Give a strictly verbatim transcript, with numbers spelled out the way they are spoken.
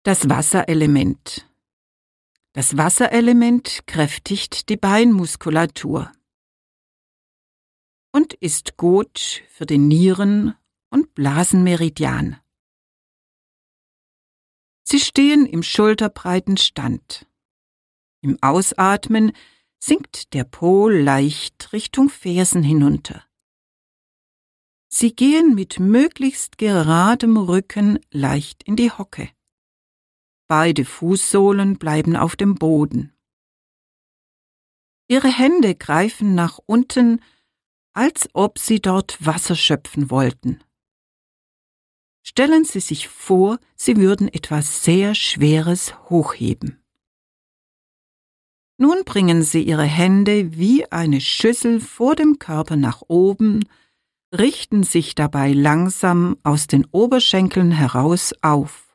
Das Wasserelement. Das Wasserelement kräftigt die Beinmuskulatur und ist gut für den Nieren- und Blasenmeridian. Sie stehen im schulterbreiten Stand. Im Ausatmen sinkt der Po leicht Richtung Fersen hinunter. Sie gehen mit möglichst geradem Rücken leicht in die Hocke. Beide Fußsohlen bleiben auf dem Boden. Ihre Hände greifen nach unten, als ob Sie dort Wasser schöpfen wollten. Stellen Sie sich vor, Sie würden etwas sehr Schweres hochheben. Nun bringen Sie Ihre Hände wie eine Schüssel vor dem Körper nach oben, richten sich dabei langsam aus den Oberschenkeln heraus auf.